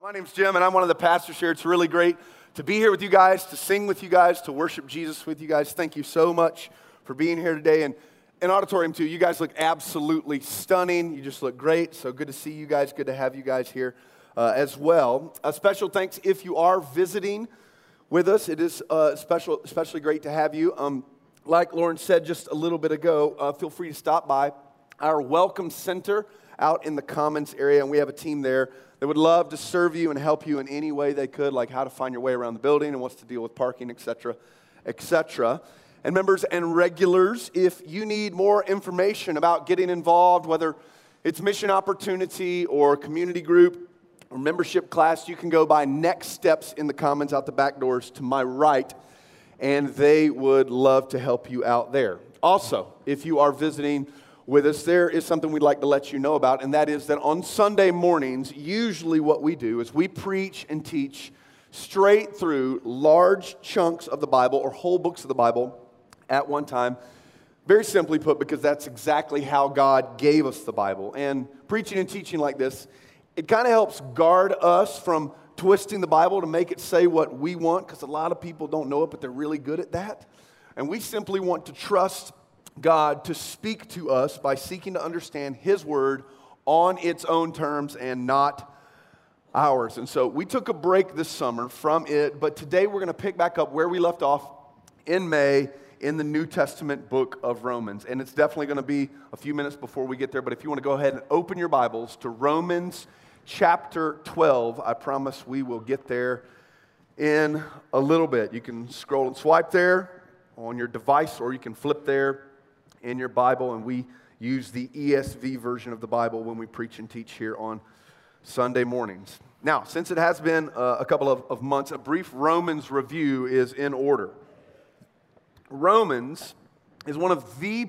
My name's Jim, and I'm one of the pastors here. It's really great to be here with you guys, to sing with you guys, to worship Jesus with you guys. Thank you so much for being here today. And in auditorium, too, you guys look absolutely stunning. You just look great. So good to see you guys. Good to have you guys here as well. A special thanks if you are visiting with us. It is especially great to have you. Like Lauren said just a little bit ago, feel free to stop by our Welcome Center out in the Commons area, and we have a team there that would love to serve you and help you in any way they could, like how to find your way around the building and what's to deal with parking, etc., etc. And members and regulars, if you need more information about getting involved, whether it's mission opportunity or community group or membership class, you can go by Next Steps in the Commons out the back doors to my right, and they would love to help you out there. Also, if you are visiting with us, there is something we'd like to let you know about, and that is that on Sunday mornings, usually what we do is we preach and teach straight through large chunks of the Bible or whole books of the Bible at one time. Very simply put, because that's exactly how God gave us the Bible. And preaching and teaching like this, it kind of helps guard us from twisting the Bible to make it say what we want, because a lot of people don't know it, but they're really good at that. And we simply want to trust God to speak to us by seeking to understand His Word on its own terms and not ours. And so we took a break this summer from it, but today we're going to pick back up where we left off in May in the New Testament book of Romans. And it's definitely going to be a few minutes before we get there, but if you want to go ahead and open your Bibles to Romans chapter 12, I promise we will get there in a little bit. You can scroll and swipe there on your device, or you can flip there in your Bible, and we use the ESV version of the Bible when we preach and teach here on Sunday mornings. Now, since it has been a couple of months, a brief Romans review is in order. Romans is one of the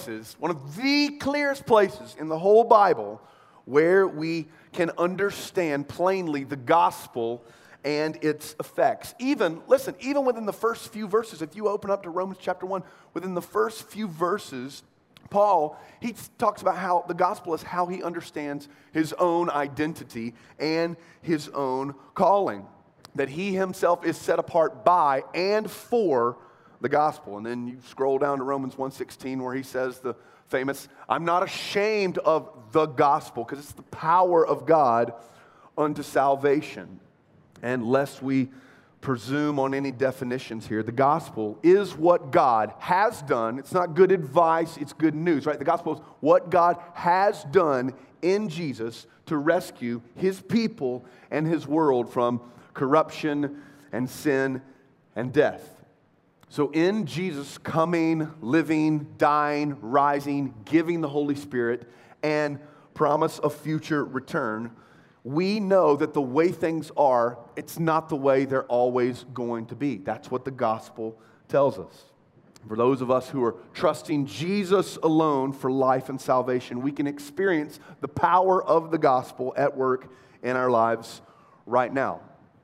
clearest places in the whole Bible where we can understand plainly the gospel and its effects. Even within the first few verses, if you open up to Romans chapter 1, within the first few verses, Paul, he talks about how the gospel is how he understands his own identity and his own calling, that he himself is set apart by and for the gospel. And then you scroll down to Romans 1:16 where he says the famous, "I'm not ashamed of the gospel," because it's the power of God unto salvation. And lest we presume on any definitions here, the gospel is what God has done. It's not good advice, it's good news, right? The gospel is what God has done in Jesus to rescue His people and His world from corruption and sin and death. So in Jesus coming, living, dying, rising, giving the Holy Spirit, and promise of future return, we know that the way things are, it's not the way they're always going to be. That's what the gospel tells us. For those of us who are trusting Jesus alone for life and salvation, we can experience the power of the gospel at work in our lives right now.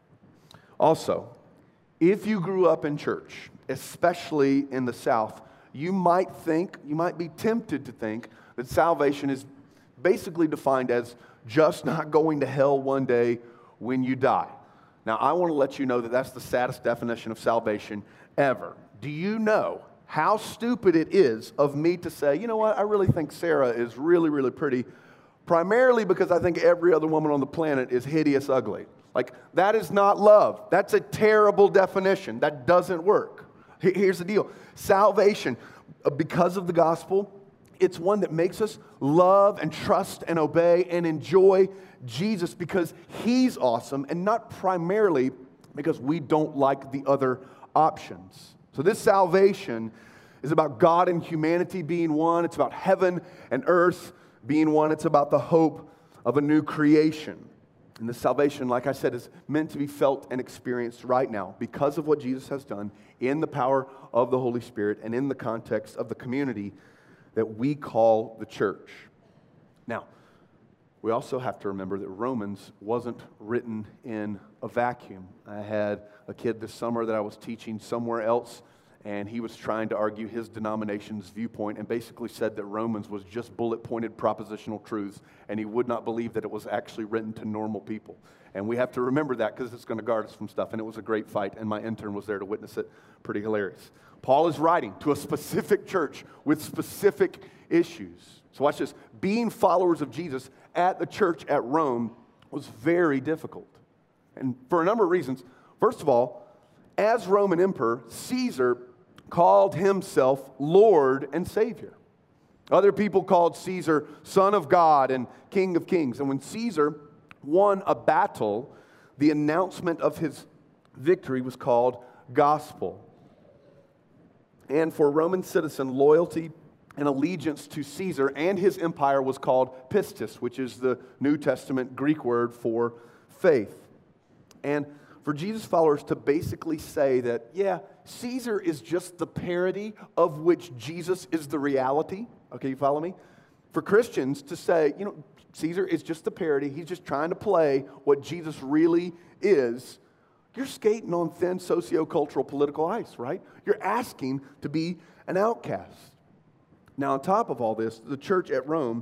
Also, if you grew up in church, especially in the South, you might be tempted to think that salvation is basically defined as just not going to hell one day when you die. Now, I want to let you know that that's the saddest definition of salvation ever. Do you know how stupid it is of me to say, you know what, I really think Sarah is really, really pretty, primarily because I think every other woman on the planet is hideous ugly. Like, that is not love. That's a terrible definition. That doesn't work. Here's the deal. Salvation, because of the gospel, it's one that makes us love and trust and obey and enjoy Jesus because He's awesome, and not primarily because we don't like the other options. So this salvation is about God and humanity being one. It's about heaven and earth being one. It's about the hope of a new creation. And this salvation, like I said, is meant to be felt and experienced right now because of what Jesus has done in the power of the Holy Spirit and in the context of the community that we call the church. Now, we also have to remember that Romans wasn't written in a vacuum. I had a kid this summer that I was teaching somewhere else, and he was trying to argue his denomination's viewpoint and basically said that Romans was just bullet-pointed propositional truths, and he would not believe that it was actually written to normal people. And we have to remember that because it's going to guard us from stuff, and it was a great fight, and my intern was there to witness it. Pretty hilarious. Paul is writing to a specific church with specific issues. So watch this. Being followers of Jesus at the church at Rome was very difficult, and for a number of reasons. First of all, as Roman emperor, Caesar called himself Lord and Savior. Other people called Caesar Son of God and King of Kings. And when Caesar won a battle, the announcement of his victory was called gospel. And for a Roman citizen, loyalty and allegiance to Caesar and his empire was called pistis, which is the New Testament Greek word for faith. And for Jesus followers to basically say that, yeah, Caesar is just the parody of which Jesus is the reality. Okay, you follow me? For Christians to say, Caesar is just the parody. He's just trying to play what Jesus really is. You're skating on thin sociocultural political ice, right? You're asking to be an outcast. Now, on top of all this, the church at Rome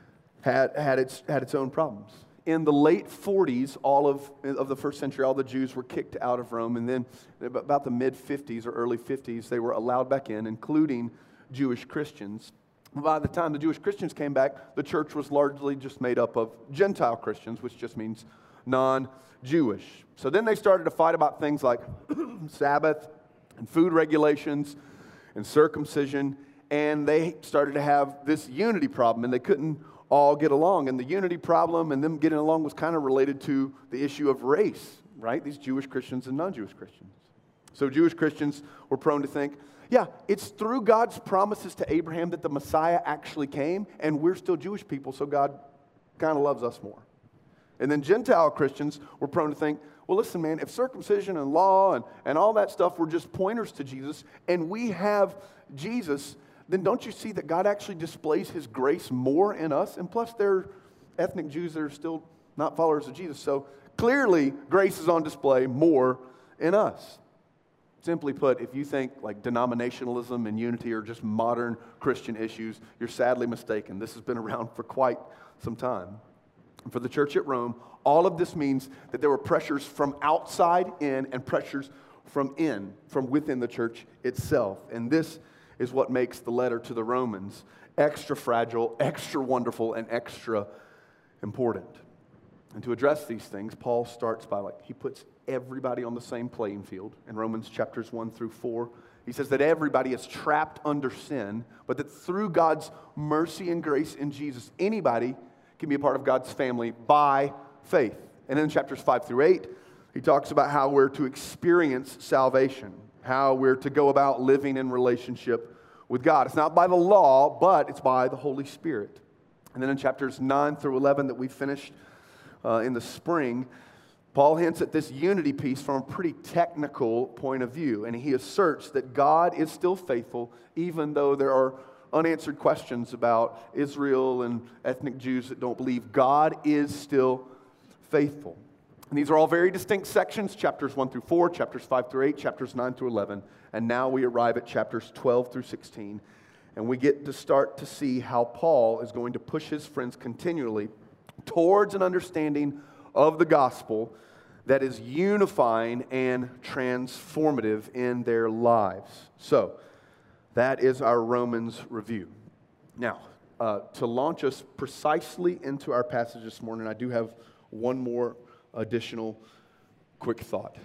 had its own problems. In the late 40s, all of the first century, all the Jews were kicked out of Rome. And then about the mid-50s or early 50s, they were allowed back in, including Jewish Christians. By the time the Jewish Christians came back, the church was largely just made up of Gentile Christians, which just means non-Jewish. So then they started to fight about things like Sabbath and food regulations and circumcision. And they started to have this unity problem, and they couldn't all get along. And the unity problem and them getting along was kind of related to the issue of race, right? These Jewish Christians and non-Jewish Christians. So Jewish Christians were prone to think, yeah, it's through God's promises to Abraham that the Messiah actually came, and we're still Jewish people, so God kind of loves us more. And then Gentile Christians were prone to think, well, listen, man, if circumcision and law and all that stuff were just pointers to Jesus, and we have Jesus, then don't you see that God actually displays His grace more in us? And plus, there are ethnic Jews that are still not followers of Jesus. So clearly, grace is on display more in us. Simply put, if you think like denominationalism and unity are just modern Christian issues, you're sadly mistaken. This has been around for quite some time. And for the church at Rome, all of this means that there were pressures from outside in and pressures from within the church itself. And this is what makes the letter to the Romans extra fragile, extra wonderful, and extra important. And to address these things, Paul starts by he puts everybody on the same playing field. In Romans chapters 1 through 4, he says that everybody is trapped under sin, but that through God's mercy and grace in Jesus, anybody can be a part of God's family by faith. And in chapters 5 through 8, he talks about how we're to experience salvation, how we're to go about living in relationship with God. It's not by the law, but it's by the Holy Spirit. And then in chapters 9 through 11 that we finished in the spring, Paul hints at this unity piece from a pretty technical point of view. And he asserts that God is still faithful, even though there are unanswered questions about Israel and ethnic Jews that don't believe. God is still faithful. And these are all very distinct sections, chapters 1 through 4, chapters 5 through 8, chapters 9 through 11. And now we arrive at chapters 12 through 16. And we get to start to see how Paul is going to push his friends continually towards an understanding of the gospel that is unifying and transformative in their lives. So, that is our Romans review. Now, to launch us precisely into our passage this morning, I do have one more additional quick thought.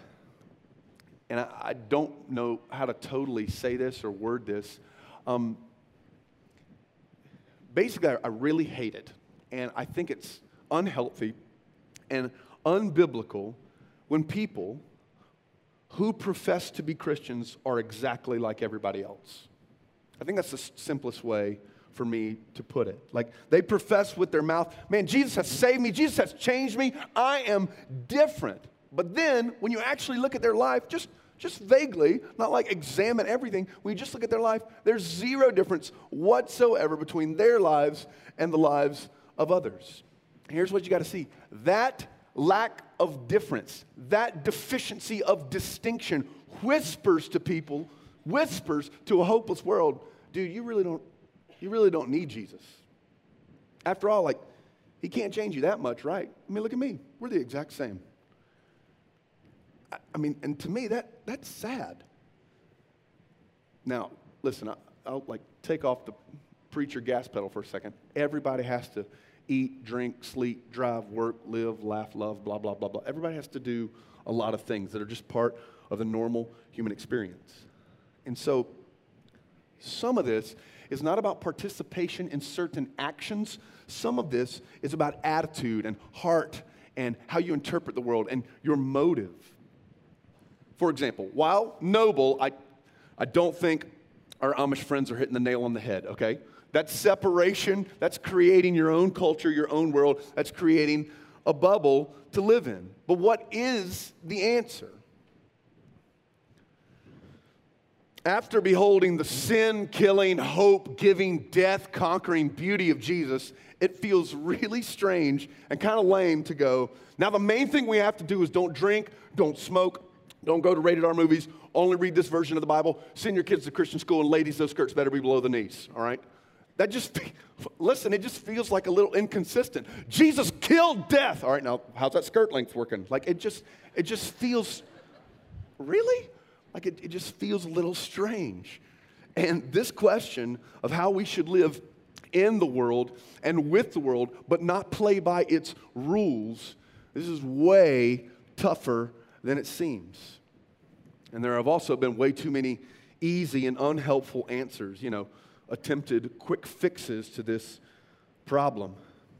And I don't know how to totally say this or word this. Basically, I really hate it. And I think it's unhealthy and unbiblical when people who profess to be Christians are exactly like everybody else. I think that's the simplest way for me to put it. Like, they profess with their mouth, man, Jesus has saved me, Jesus has changed me, I am different. But then, when you actually look at their life, just vaguely, not like examine everything, when you just look at their life, there's zero difference whatsoever between their lives and the lives of others. Here's what you got to see. That lack of difference, that deficiency of distinction whispers to people whispers to a hopeless world, dude, you really don't need Jesus. After all, like, he can't change you that much, right? I mean, look at me. We're the exact same. I mean, and to me, that's sad. Now, listen, I'll like take off the preacher gas pedal for a second. Everybody has to eat, drink, sleep, drive, work, live, laugh, love, blah, blah, blah, blah. Everybody has to do a lot of things that are just part of the normal human experience. And so some of this is not about participation in certain actions. Some of this is about attitude and heart and how you interpret the world and your motive. For example, while noble, I don't think our Amish friends are hitting the nail on the head, okay? That's separation. That's creating your own culture, your own world. That's creating a bubble to live in. But what is the answer? After beholding the sin-killing, hope-giving, death-conquering beauty of Jesus, it feels really strange and kind of lame to go, now the main thing we have to do is don't drink, don't smoke, don't go to rated R movies, only read this version of the Bible, send your kids to Christian school, and ladies, those skirts better be below the knees, all right? That just, listen, it just feels like a little inconsistent. Jesus killed death. All right, now, how's that skirt length working? Like, it just feels, really? Like, it just feels a little strange. And this question of how we should live in the world and with the world, but not play by its rules, this is way tougher than it seems. And there have also been way too many easy and unhelpful answers, attempted quick fixes to this problem.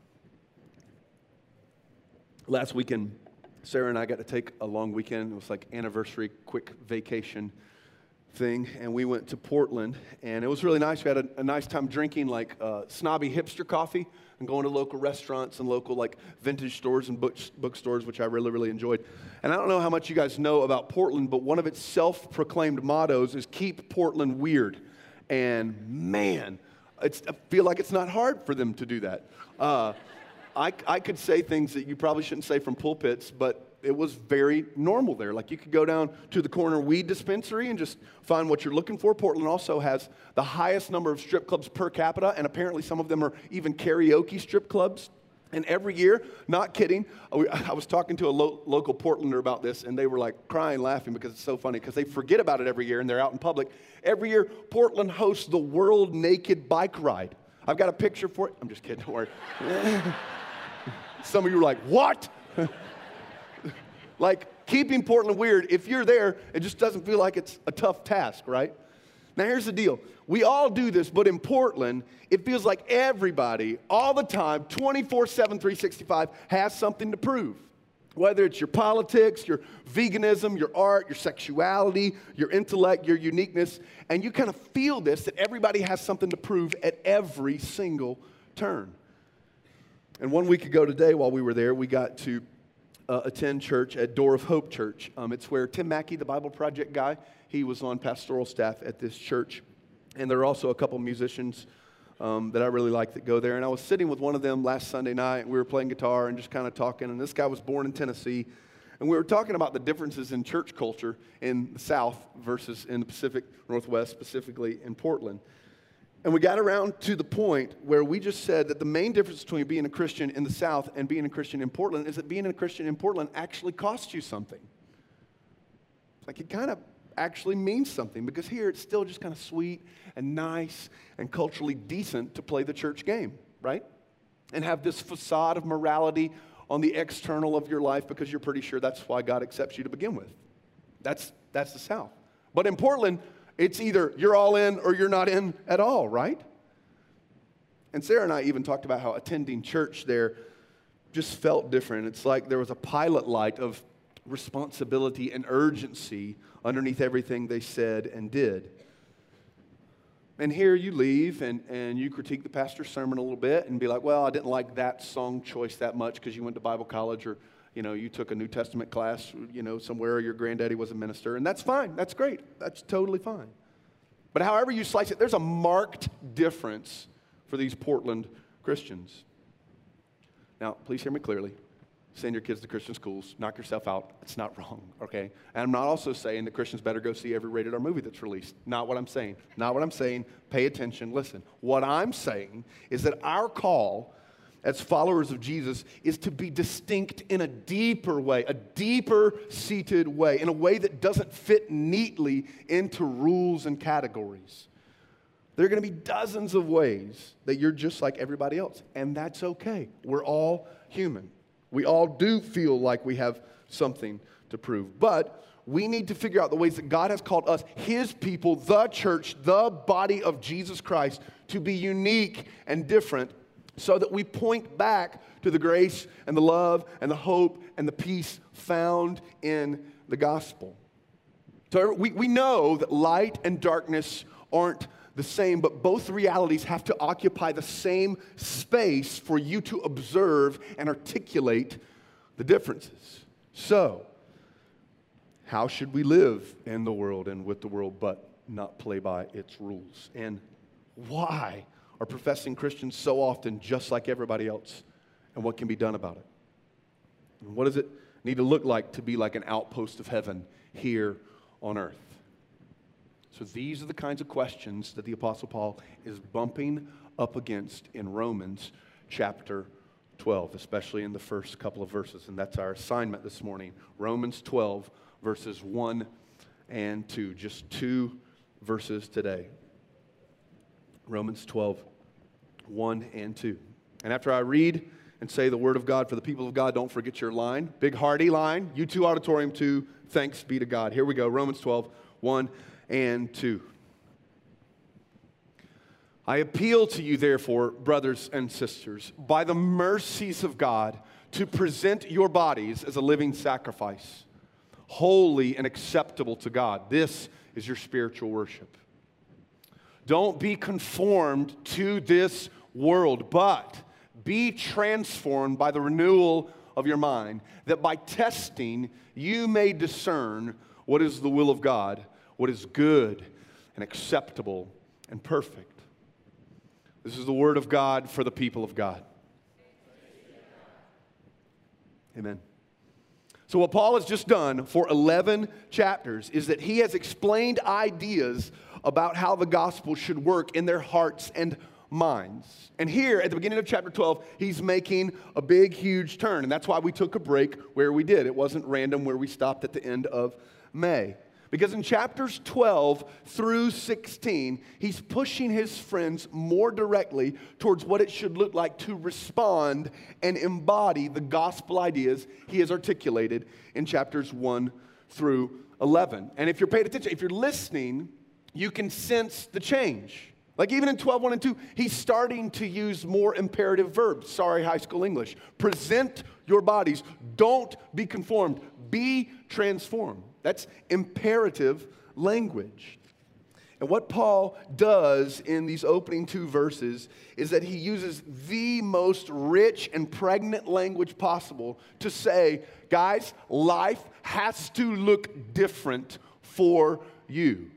Last weekend, Sarah and I got to take a long weekend. It was like anniversary, quick vacation thing, and we went to Portland, and it was really nice. We had a nice time drinking like snobby hipster coffee and going to local restaurants and local like vintage stores and bookstores, which I really, really enjoyed. And I don't know how much you guys know about Portland, but one of its self-proclaimed mottos is keep Portland weird. And man, I feel like it's not hard for them to do that. I could say things that you probably shouldn't say from pulpits, but it was very normal there. Like, you could go down to the corner weed dispensary and just find what you're looking for. Portland also has the highest number of strip clubs per capita, and apparently some of them are even karaoke strip clubs. And every year, not kidding, I was talking to a local Portlander about this, and they were like crying, laughing because it's so funny, because they forget about it every year, and they're out in public. Every year, Portland hosts the World Naked Bike Ride. I've got a picture for it. I'm just kidding, don't worry. Some of you are like, what? Like, keeping Portland weird, if you're there, it just doesn't feel like it's a tough task, right? Now, here's the deal. We all do this, but in Portland, it feels like everybody, all the time, 24/7, 365, has something to prove. Whether it's your politics, your veganism, your art, your sexuality, your intellect, your uniqueness, and you kind of feel this, that everybody has something to prove at every single turn. And 1 week ago today, while we were there, we got to attend church at Door of Hope Church. It's where Tim Mackey, the Bible Project guy, he was on pastoral staff at this church. And there are also a couple musicians that I really like that go there. And I was sitting with one of them last Sunday night, and we were playing guitar and just kind of talking. And this guy was born in Tennessee. And we were talking about the differences in church culture in the South versus in the Pacific Northwest, specifically in Portland. And we got around to the point where we just said that the main difference between being a Christian in the South and being a Christian in Portland is that being a Christian in Portland actually costs you something. Like, it kind of actually means something, because here it's still just kind of sweet and nice and culturally decent to play the church game, right? And have this facade of morality on the external of your life because you're pretty sure that's why God accepts you to begin with. That's the South. But in Portland, it's either you're all in or you're not in at all, right? And Sarah and I even talked about how attending church there just felt different. It's like there was a pilot light of responsibility and urgency underneath everything they said and did. And here you leave and you critique the pastor's sermon a little bit and be like, well, I didn't like that song choice that much because you went to Bible college, or you took a New Testament class, somewhere, or your granddaddy was a minister. And that's fine. That's great. That's totally fine. But however you slice it, there's a marked difference for these Portland Christians. Now, please hear me clearly. send your kids to Christian schools, knock yourself out. It's not wrong, okay? And I'm not also saying that Christians better go see every rated R movie that's released. Not what I'm saying. Not what I'm saying. Pay attention. Listen. What I'm saying is that our call as followers of Jesus is to be distinct in a deeper way, a deeper-seated way, in a way that doesn't fit neatly into rules and categories. There are going to be dozens of ways that you're just like everybody else, and that's okay. We're all human. We all do feel like we have something to prove. But we need to figure out the ways that God has called us, His people, the church, the body of Jesus Christ, to be unique and different so that we point back to the grace and the love and the hope and the peace found in the gospel. So we know that light and darkness aren't the same, but both realities have to occupy the same space for you to observe and articulate the differences. So, how should we live in the world and with the world, but not play by its rules? And why are professing Christians so often just like everybody else? And what can be done about it? And what does it need to look like to be like an outpost of heaven here on earth? So these are the kinds of questions that the Apostle Paul is bumping up against in Romans chapter 12, especially in the first couple of verses. And that's our assignment this morning. Romans 12, verses 1 and 2. Just 2 verses today. Romans 12, 1 and 2. And after I read and say the word of God for the people of God, don't forget your line. Big hearty line. U2 Auditorium 2. Thanks be to God. Here we go. Romans 12, 1 and 2. I appeal to you, therefore, brothers and sisters, by the mercies of God, to present your bodies as a living sacrifice, holy and acceptable to God. This is your spiritual worship. Don't be conformed to this world, but be transformed by the renewal of your mind, that by testing you may discern what is the will of God, what is good and acceptable and perfect. This is the word of God for the people of God. Amen. So what Paul has just done for 11 chapters is that he has explained ideas about how the gospel should work in their hearts and minds. And here at the beginning of chapter 12, he's making a big, huge turn. And that's why we took a break where we did. It wasn't random where we stopped at the end of May. Because in chapters 12 through 16, he's pushing his friends more directly towards what it should look like to respond and embody the gospel ideas he has articulated in chapters 1 through 11. And if you're paying attention, if you're listening, you can sense the change. Like even in 12, 1 and 2, he's starting to use more imperative verbs. Sorry, high school English. Present your bodies. Don't be conformed. Be transformed. That's imperative language. And what Paul does in these opening 2 verses is that he uses the most rich and pregnant language possible to say, guys, life has to look different for you.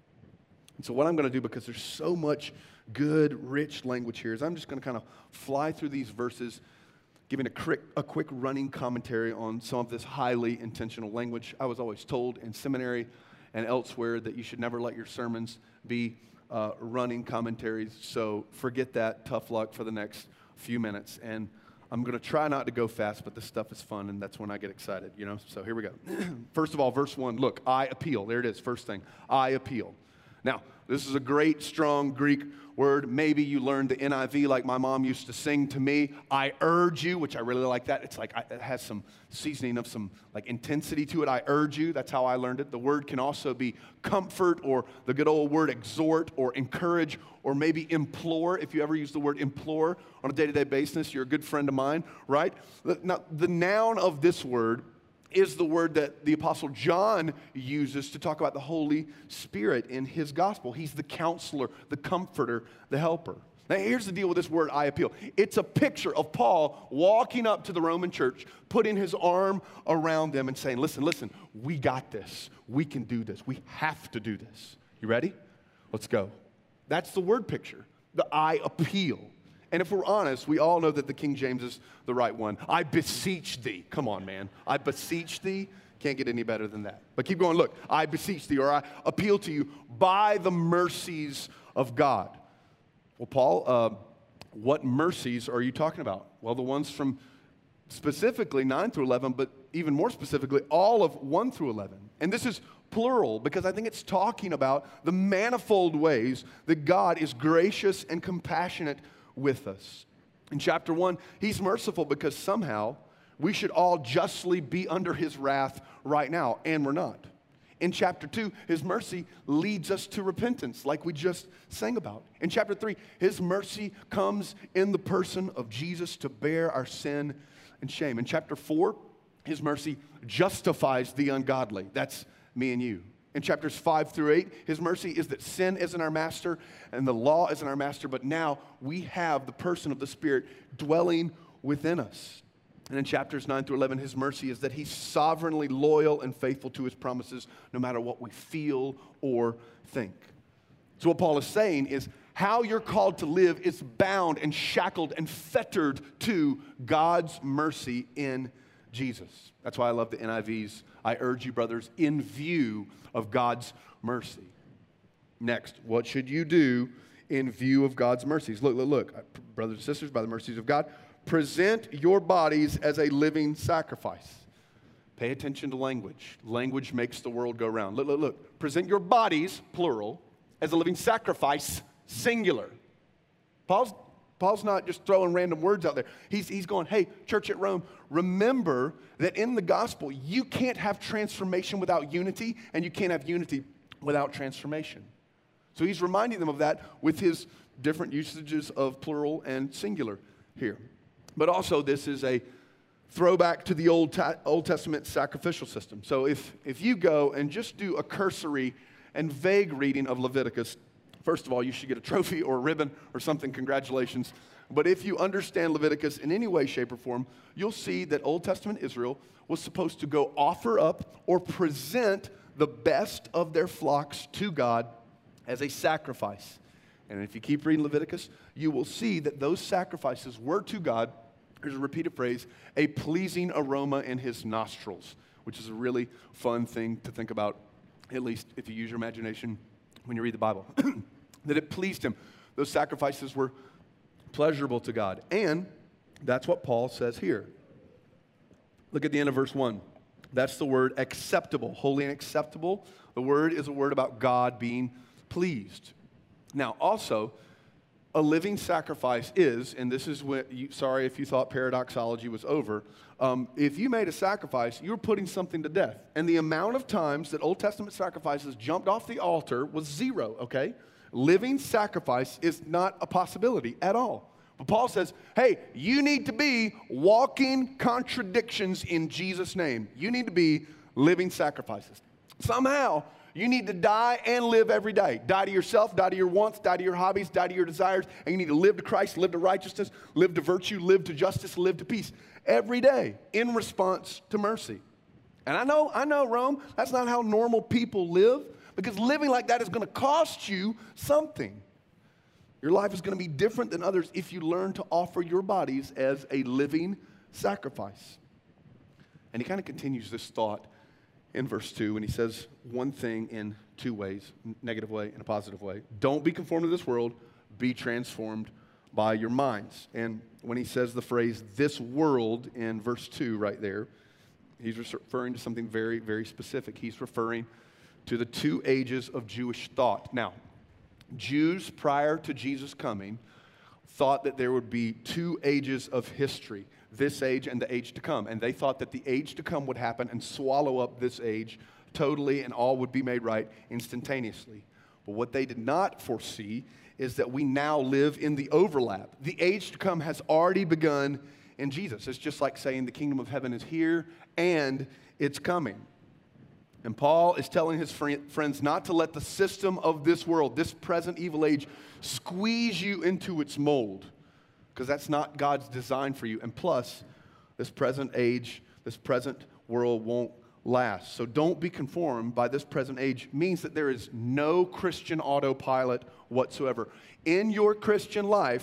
And so what I'm going to do, because there's so much good, rich language here, is I'm just going to kind of fly through these verses, giving a quick running commentary on some of this highly intentional language. I was always told in seminary and elsewhere that you should never let your sermons be running commentaries. So forget that. Tough luck for the next few minutes. And I'm going to try not to go fast, but this stuff is fun, and that's when I get excited, you know? So here we go. First of all, verse 1, look, I appeal. There it is, first thing. I appeal. Now, this is a great, strong Greek word. Maybe you learned the NIV like my mom used to sing to me. I urge you, which I really like that. It's like it has some seasoning of some like intensity to it. I urge you. That's how I learned it. The word can also be comfort, or the good old word exhort or encourage, or maybe implore. If you ever use the word implore on a day-to-day basis, you're a good friend of mine, right? Now, the noun of this word is the word that the Apostle John uses to talk about the Holy Spirit in his gospel. He's the counselor, the comforter, the helper. Now, here's the deal with this word, I appeal. It's a picture of Paul walking up to the Roman church, putting his arm around them and saying, listen, we got this. We can do this. We have to do this. You ready? Let's go. That's the word picture, the I appeal. And if we're honest, we all know that the King James is the right one. I beseech thee. Come on, man. I beseech thee. Can't get any better than that. But keep going. Look, I beseech thee, or I appeal to you by the mercies of God. Well, Paul, what mercies are you talking about? Well, the ones from specifically 9 through 11, but even more specifically, all of 1 through 11. And this is plural because I think it's talking about the manifold ways that God is gracious and compassionate with us. In chapter 1, he's merciful because somehow we should all justly be under his wrath right now, and we're not. In chapter 2, his mercy leads us to repentance, like we just sang about. In chapter 3, his mercy comes in the person of Jesus to bear our sin and shame. In chapter 4, his mercy justifies the ungodly. That's me and you. In chapters 5 through 8, his mercy is that sin isn't our master and the law isn't our master, but now we have the person of the Spirit dwelling within us. And in chapters 9 through 11, his mercy is that he's sovereignly loyal and faithful to his promises no matter what we feel or think. So what Paul is saying is how you're called to live is bound and shackled and fettered to God's mercy in Jesus. That's why I love the NIV's, I urge you, brothers, in view of God's mercy. Next, what should you do in view of God's mercies? Look, brothers and sisters, by the mercies of God, present your bodies as a living sacrifice. Pay attention to language. Language makes the world go round. Look. Present your bodies, plural, as a living sacrifice, singular. Paul's not just throwing random words out there. He's going, hey, church at Rome, remember that in the gospel, you can't have transformation without unity, and you can't have unity without transformation. So he's reminding them of that with his different usages of plural and singular here. But also, this is a throwback to the Old Testament sacrificial system. So if you go and just do a cursory and vague reading of Leviticus, first of all, you should get a trophy or a ribbon or something. Congratulations. But if you understand Leviticus in any way, shape, or form, you'll see that Old Testament Israel was supposed to go offer up or present the best of their flocks to God as a sacrifice. And if you keep reading Leviticus, you will see that those sacrifices were to God, here's a repeated phrase, a pleasing aroma in his nostrils, which is a really fun thing to think about, at least if you use your imagination when you read the Bible. That it pleased him. Those sacrifices were pleasurable to God. And that's what Paul says here. Look at the end of verse 1. That's the word acceptable, holy and acceptable. The word is a word about God being pleased. Now, also, a living sacrifice is, and this is what, sorry if you thought paradoxology was over, if you made a sacrifice, you were putting something to death. And the amount of times that Old Testament sacrifices jumped off the altar was 0, okay? Living sacrifice is not a possibility at all. But Paul says, hey, you need to be walking contradictions in Jesus' name. You need to be living sacrifices. Somehow, you need to die and live every day. Die to yourself, die to your wants, die to your hobbies, die to your desires. And you need to live to Christ, live to righteousness, live to virtue, live to justice, live to peace. Every day in response to mercy. And I know, Rome, that's not how normal people live. Because living like that is going to cost you something. Your life is going to be different than others if you learn to offer your bodies as a living sacrifice. And he kind of continues this thought in verse 2, and he says one thing in 2 ways, negative way and a positive way. Don't be conformed to this world, be transformed by your minds. And when he says the phrase, this world, in verse 2 right there, he's referring to something very, very specific. He's referring to the 2 ages of Jewish thought. Now, Jews prior to Jesus coming thought that there would be 2 ages of history, this age and the age to come. And they thought that the age to come would happen and swallow up this age totally, and all would be made right instantaneously. But what they did not foresee is that we now live in the overlap. The age to come has already begun in Jesus. It's just like saying the kingdom of heaven is here and it's coming. And Paul is telling his friends not to let the system of this world, this present evil age, squeeze you into its mold, because that's not God's design for you. And plus, this present age, this present world won't last. So don't be conformed by this present age means that there is no Christian autopilot whatsoever. In your Christian life,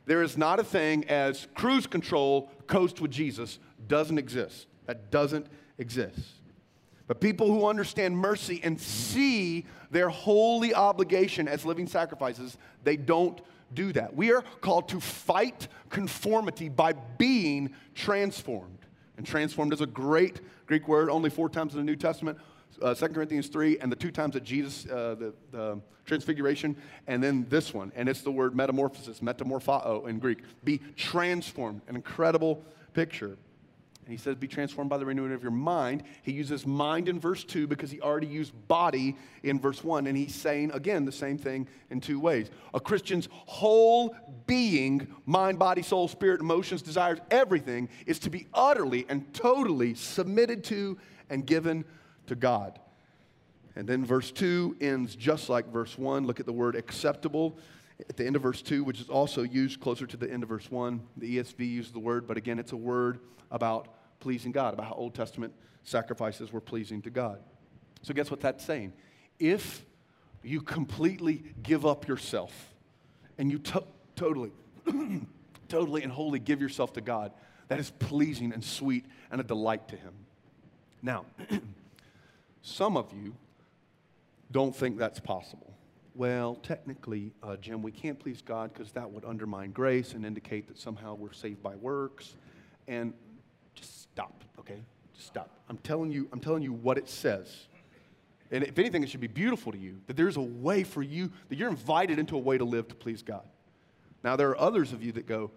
There is not a thing as cruise control, coast with Jesus. Doesn't exist. That doesn't exist. But people who understand mercy and see their holy obligation as living sacrifices, they don't do that. We are called to fight conformity by being transformed. And transformed is a great Greek word, only 4 times in the New Testament. 2 Corinthians 3, and the 2 times that Jesus, the transfiguration, and then this one. And it's the word metamorphosis, metamorphao in Greek. Be transformed, an incredible picture. And he says, be transformed by the renewing of your mind. He uses mind in verse 2 because he already used body in verse 1. And he's saying, again, the same thing in 2 ways. A Christian's whole being, mind, body, soul, spirit, emotions, desires, everything, is to be utterly and totally submitted to and given to God. And then verse 2 ends just like verse 1. Look at the word acceptable at the end of verse 2, which is also used closer to the end of verse 1. The ESV uses the word, but again, it's a word about pleasing God, about how Old Testament sacrifices were pleasing to God. So guess what that's saying? If you completely give up yourself and you totally and wholly give yourself to God, that is pleasing and sweet and a delight to Him. Now, some of you don't think that's possible. Well, technically, Jim, we can't please God because that would undermine grace and indicate that somehow we're saved by works. And just stop, okay? Just stop. I'm telling you what it says. And if anything, it should be beautiful to you, that there's a way for you, that you're invited into a way to live to please God. Now, there are others of you that go,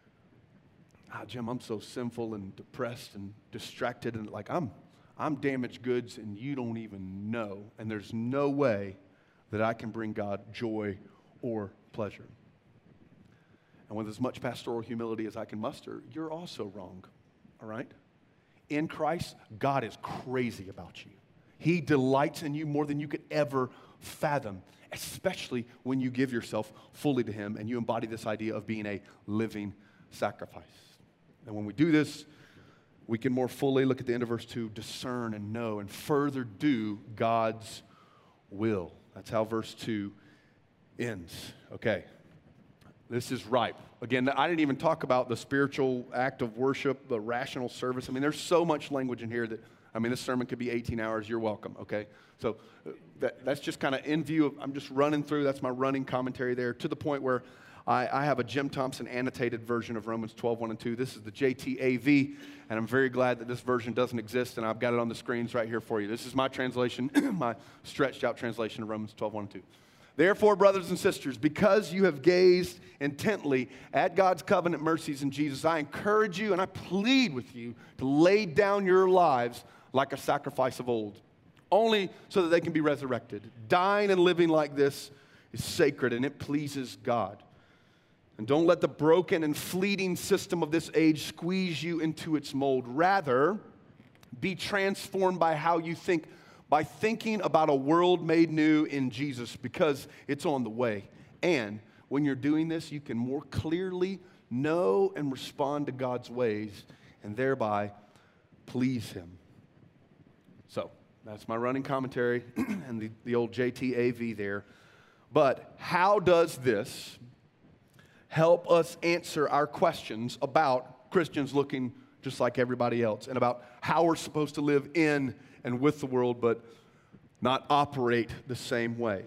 Jim, I'm so sinful and depressed and distracted and like I'm damaged goods and you don't even know, and there's no way that I can bring God joy or pleasure. And with as much pastoral humility as I can muster, you're also wrong, all right? In Christ, God is crazy about you. He delights in you more than you could ever fathom, especially when you give yourself fully to Him and you embody this idea of being a living sacrifice. And when we do this, we can more fully, look at the end of verse 2, discern and know and further do God's will. That's how verse 2 ends. Okay, this is ripe. Again, I didn't even talk about the spiritual act of worship, the rational service. I mean, there's so much language in here that, this sermon could be 18 hours. You're welcome, okay? So that's just kind of in view of, I'm just running through, that's my running commentary there, to the point where I have a Jim Thompson annotated version of Romans 12, 1 and 2. This is the JTAV, and I'm very glad that this version doesn't exist, and I've got it on the screens right here for you. This is my translation, my stretched out translation of Romans 12, 1 and 2. Therefore, brothers and sisters, because you have gazed intently at God's covenant mercies in Jesus, I encourage you and I plead with you to lay down your lives like a sacrifice of old, only so that they can be resurrected. Dying and living like this is sacred and it pleases God. And don't let the broken and fleeting system of this age squeeze you into its mold. Rather, be transformed by how you think, by thinking about a world made new in Jesus, because it's on the way. And when you're doing this, you can more clearly know and respond to God's ways and thereby please Him. So, that's my running commentary and the old JTAV there. But how does this help us answer our questions about Christians looking just like everybody else and about how we're supposed to live in and with the world but not operate the same way?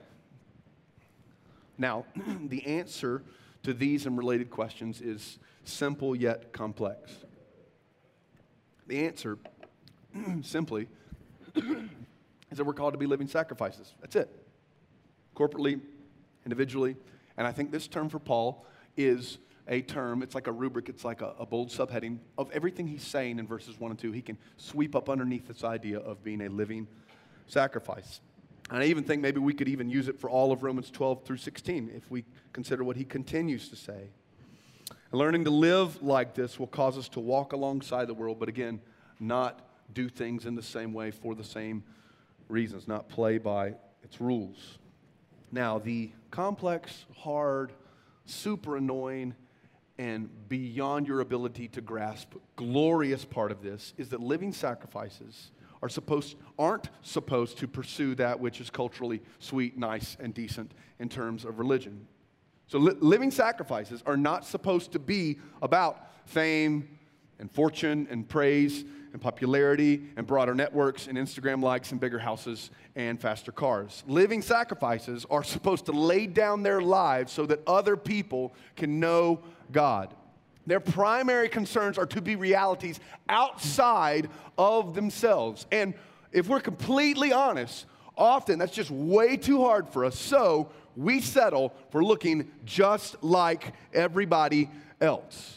Now, the answer to these and related questions is simple yet complex. The answer, simply, is that we're called to be living sacrifices. That's it. Corporately, individually. And I think this term for Paul is a term, it's like a rubric, it's like a bold subheading of everything he's saying in verses 1 and 2. He can sweep up underneath this idea of being a living sacrifice. And I even think maybe we could even use it for all of Romans 12 through 16 if we consider what he continues to say. And learning to live like this will cause us to walk alongside the world, but again, not do things in the same way for the same reasons, not play by its rules. Now, the complex, hard, super annoying, and beyond your ability to grasp glorious part of this is that living sacrifices aren't supposed to pursue that which is culturally sweet, nice, and decent in terms of religion. So living sacrifices are not supposed to be about fame and fortune and praise and popularity and broader networks and Instagram likes and bigger houses and faster cars. Living sacrifices are supposed to lay down their lives so that other people can know God. Their primary concerns are to be realities outside of themselves. And if we're completely honest, often that's just way too hard for us. So we settle for looking just like everybody else.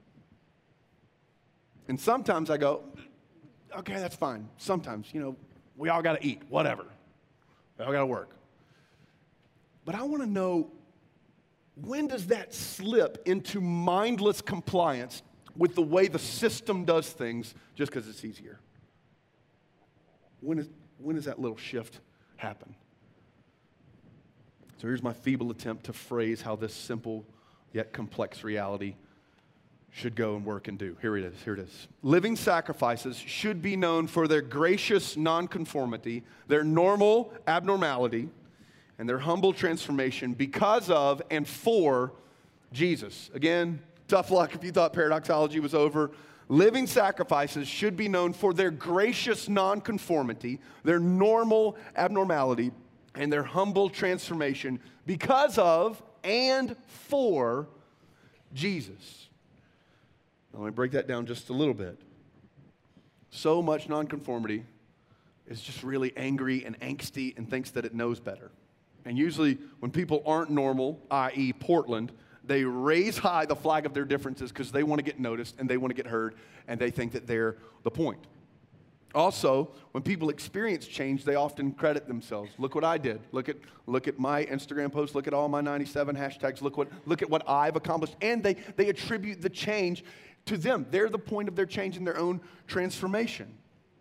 And sometimes I go, okay, that's fine. Sometimes, we all got to eat, whatever. We all got to work. But I want to know, when does that slip into mindless compliance with the way the system does things just because it's easier? When does that little shift happen? So here's my feeble attempt to phrase how this simple yet complex reality should go and work and do. Here it is. Living sacrifices should be known for their gracious nonconformity, their normal abnormality, and their humble transformation because of and for Jesus. Again, tough luck if you thought paradoxology was over. Living sacrifices should be known for their gracious nonconformity, their normal abnormality, and their humble transformation because of and for Jesus. Now, let me break that down just a little bit. So much nonconformity is just really angry and angsty and thinks that it knows better. And usually when people aren't normal, i.e. Portland, they raise high the flag of their differences because they want to get noticed and they want to get heard and they think that they're the point. Also, when people experience change, they often credit themselves. Look what I did. Look at my Instagram posts. Look at all my 97 hashtags. Look at what I've accomplished. And they attribute the change to them. They're the point of their change in their own transformation.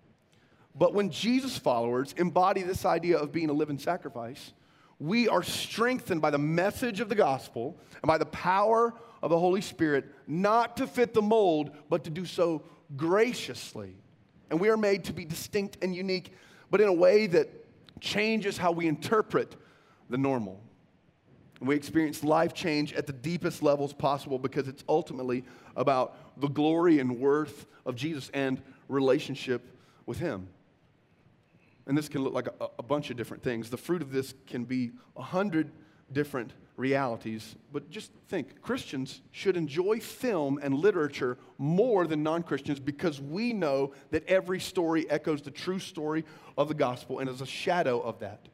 But when Jesus followers embody this idea of being a living sacrifice, we are strengthened by the message of the gospel and by the power of the Holy Spirit, not to fit the mold, but to do so graciously. And we are made to be distinct and unique, but in a way that changes how we interpret the normal. And we experience life change at the deepest levels possible because it's ultimately about the glory and worth of Jesus and relationship with Him. And this can look like a bunch of different things. The fruit of this can be 100 different realities. But just think, Christians should enjoy film and literature more than non-Christians because we know that every story echoes the true story of the gospel and is a shadow of that.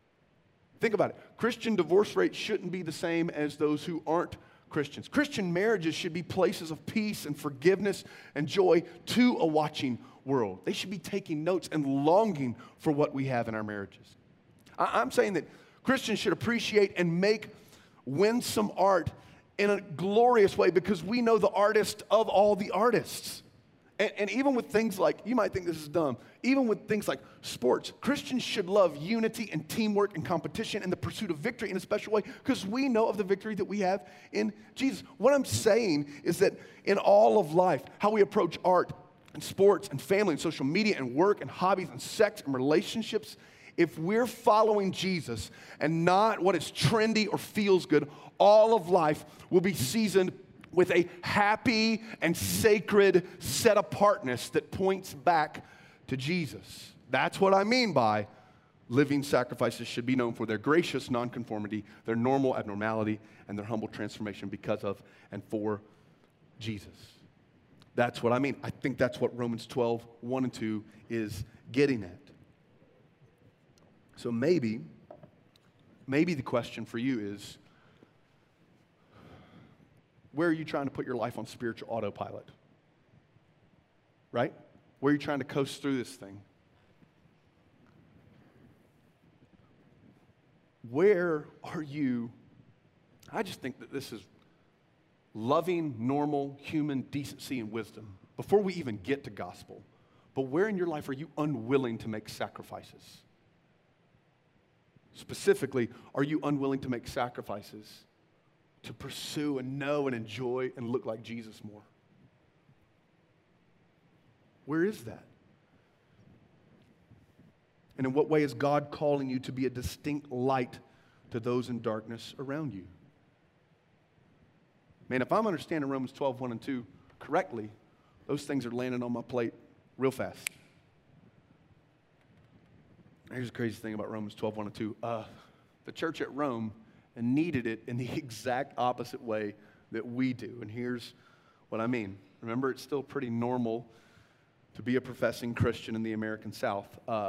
Think about it. Christian divorce rates shouldn't be the same as those who aren't Christians. Christian marriages should be places of peace and forgiveness and joy to a watching world. They should be taking notes and longing for what we have in our marriages. I'm saying that Christians should appreciate and make winsome art in a glorious way because we know the artist of all the artists. And even with things like, you might think this is dumb, even with things like sports, Christians should love unity and teamwork and competition and the pursuit of victory in a special way because we know of the victory that we have in Jesus. What I'm saying is that in all of life, how we approach art and sports and family and social media and work and hobbies and sex and relationships, if we're following Jesus and not what is trendy or feels good, all of life will be seasoned with a happy and sacred set-apartness that points back to Jesus. That's what I mean by living sacrifices should be known for their gracious nonconformity, their normal abnormality, and their humble transformation because of and for Jesus. That's what I mean. I think that's what Romans 12, 1 and 2 is getting at. So maybe the question for you is, where are you trying to put your life on spiritual autopilot? Right? Where are you trying to coast through this thing? Where are you? I just think that this is loving, normal, human decency and wisdom before we even get to gospel. But where in your life are you unwilling to make sacrifices? Specifically, are you unwilling to make sacrifices to pursue and know and enjoy and look like Jesus more? Where is that? And in what way is God calling you to be a distinct light to those in darkness around you? man, if I'm understanding Romans 12, 1 and 2 correctly, those things are landing on my plate real fast. Here's the crazy thing about Romans 12, 1 and 2. The church at Rome needed it in the exact opposite way that we do. And here's what I mean. Remember, it's still pretty normal to be a professing Christian in the American South.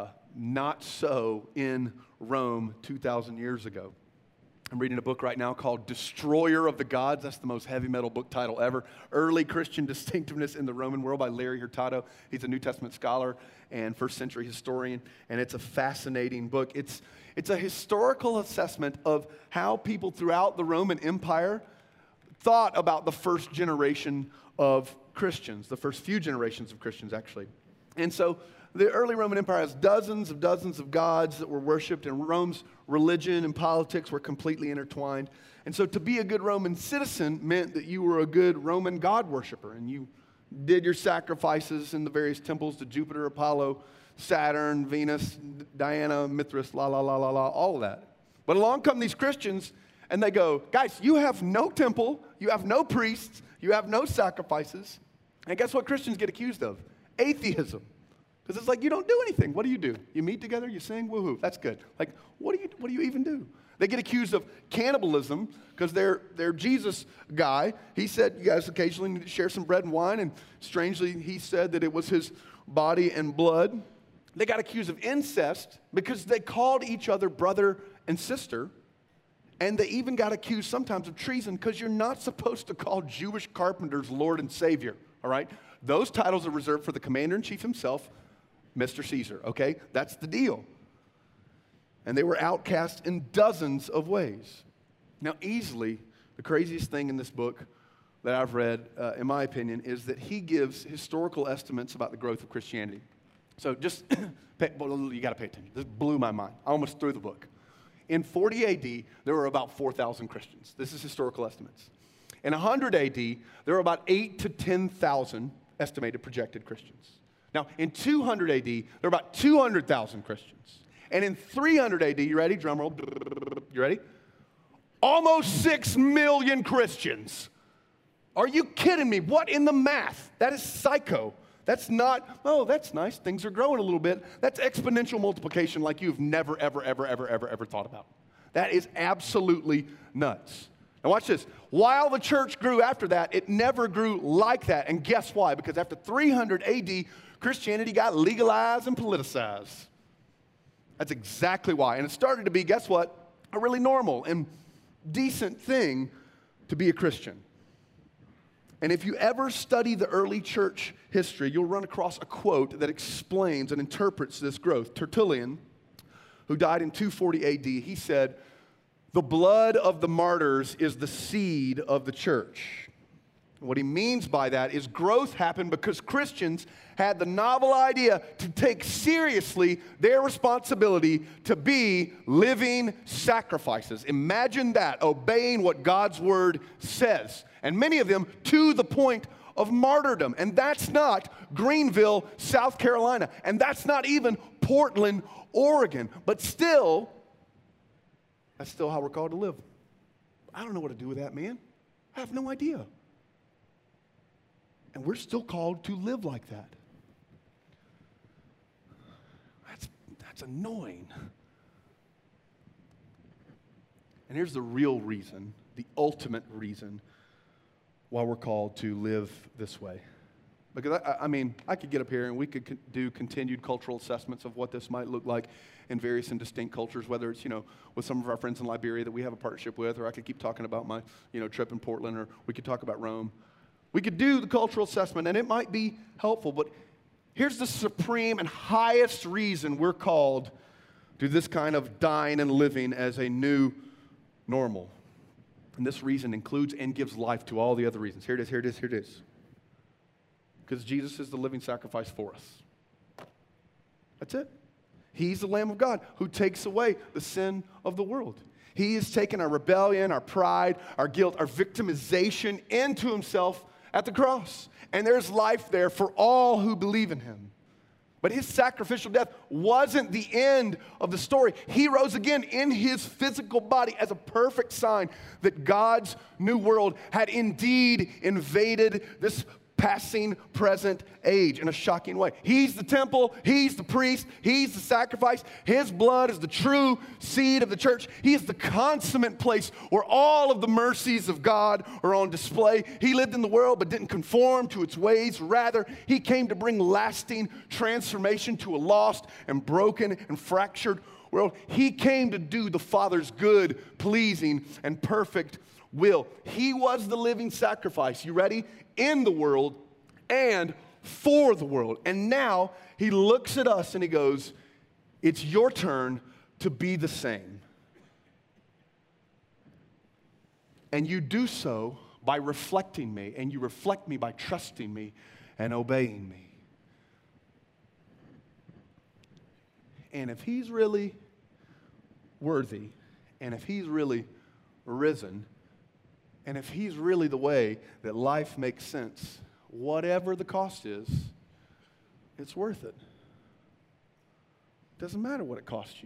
Not so in Rome 2,000 years ago. I'm reading a book right now called Destroyer of the Gods. That's the most heavy metal book title ever. Early Christian Distinctiveness in the Roman World by Larry Hurtado. He's a New Testament scholar and first century historian, and it's a fascinating book. It's a historical assessment of how people throughout the Roman Empire thought about the first generation of Christians, the first few generations of Christians, actually. And so the early Roman Empire has dozens of gods that were worshipped, and Rome's religion and politics were completely intertwined. And so to be a good Roman citizen meant that you were a good Roman god worshiper, and you did your sacrifices in the various temples to Jupiter, Apollo, Saturn, Venus, Diana, Mithras, all of that. But along come these Christians, and they go, guys, you have no temple, you have no priests, you have no sacrifices. And guess what Christians get accused of? Atheism. Because it's like, you don't do anything. What do? You meet together, you sing, woohoo, that's good. Like, what do you even do? They get accused of cannibalism because their Jesus guy, he said, you guys occasionally need to share some bread and wine, and strangely, he said that it was his body and blood. They got accused of incest because they called each other brother and sister, and they even got accused sometimes of treason because you're not supposed to call Jewish carpenters Lord and Savior, all right? Those titles are reserved for the commander-in-chief himself, Mr. Caesar, okay? That's the deal. And they were outcast in dozens of ways. Now, easily, the craziest thing in this book that I've read, in my opinion, is that he gives historical estimates about the growth of Christianity. So just, you got to pay attention. This blew my mind. I almost threw the book. In 40 AD, there were about 4,000 Christians. This is historical estimates. In 100 AD, there were about 8,000 to 10,000 estimated projected Christians. Now, in 200 AD, there were about 200,000 Christians. And in 300 AD, you ready? Drum roll. You ready? Almost 6 million Christians. Are you kidding me? What in the math? That is psycho. That's not, oh, that's nice. Things are growing a little bit. That's exponential multiplication like you've never, ever thought about. That is absolutely nuts. Now watch this. While the church grew after that, it never grew like that. And guess why? Because after 300 AD, Christianity got legalized and politicized. That's exactly why. And it started to be, guess what? A really normal and decent thing to be a Christian. And if you ever study the early church history, you'll run across a quote that explains and interprets this growth. Tertullian, who died in 240 AD, he said, "The blood of the martyrs is the seed of the church." What he means by that is growth happened because Christians had the novel idea to take seriously their responsibility to be living sacrifices. Imagine that, obeying what God's word says. And many of them to the point of martyrdom. And that's not Greenville, South Carolina. And that's not even Portland, Oregon. But still, that's still how we're called to live. I don't know what to do with that, man. I have no idea. And we're still called to live like that. That's annoying. And here's the real reason, the ultimate reason why we're called to live this way. Because, I could get up here and we could do continued cultural assessments of what this might look like in various and distinct cultures, whether it's, with some of our friends in Liberia that we have a partnership with, or I could keep talking about my, trip in Portland, or we could talk about Rome. We could do the cultural assessment, and it might be helpful, but here's the supreme and highest reason we're called to this kind of dying and living as a new normal. And this reason includes and gives life to all the other reasons. Here it is. Because Jesus is the living sacrifice for us. That's it. He's the Lamb of God who takes away the sin of the world. He has taken our rebellion, our pride, our guilt, our victimization into himself at the cross. And there's life there for all who believe in him. But his sacrificial death wasn't the end of the story. He rose again in his physical body as a perfect sign that God's new world had indeed invaded this passing present age in a shocking way. He's the temple, he's the priest, he's the sacrifice. His blood is the true seed of the church. He is the consummate place where all of the mercies of God are on display. He lived in the world but didn't conform to its ways. Rather, he came to bring lasting transformation to a lost and broken and fractured world. He came to do the Father's good, pleasing, and perfect will. He was the living sacrifice. You ready? In the world and for the world. And now he looks at us and he goes, it's your turn to be the same. And you do so by reflecting me, and you reflect me by trusting me and obeying me. And if he's really worthy, and if he's really risen, and if he's really the way that life makes sense, whatever the cost is, it's worth it. Doesn't matter what it costs you.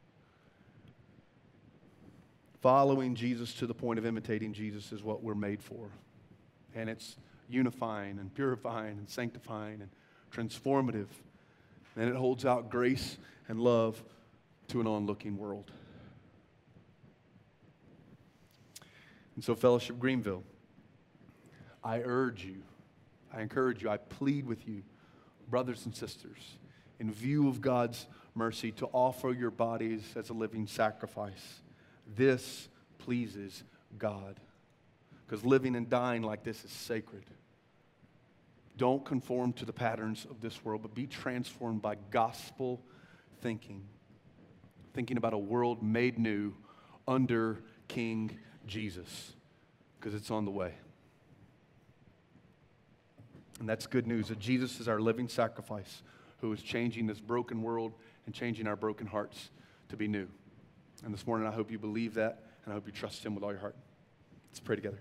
Following Jesus to the point of imitating Jesus is what we're made for. And it's unifying and purifying and sanctifying and transformative. And it holds out grace and love to an onlooking world. And so, Fellowship Greenville, I urge you, I encourage you, I plead with you, brothers and sisters, in view of God's mercy, to offer your bodies as a living sacrifice. This pleases God, because living and dying like this is sacred. Don't conform to the patterns of this world, but be transformed by gospel thinking about a world made new under King Jesus, because it's on the way. And that's good news, that Jesus is our living sacrifice who is changing this broken world and changing our broken hearts to be new. And this morning I hope you believe that, and I hope you trust him with all your heart. Let's pray together.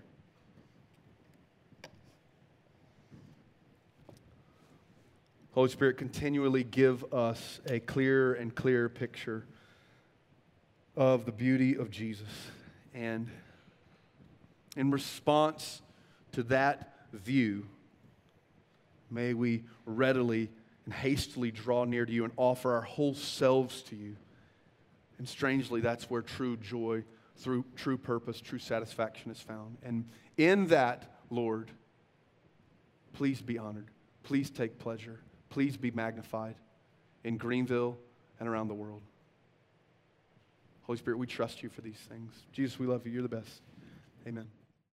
Holy Spirit, continually give us a clearer and clearer picture of the beauty of Jesus. And in response to that view, may we readily and hastily draw near to you and offer our whole selves to you. And strangely, that's where true joy, through true purpose, true satisfaction is found. And in that, Lord, please be honored. Please take pleasure. Please be magnified in Greenville and around the world. Holy Spirit, we trust you for these things. Jesus, we love you. You're the best. Amen.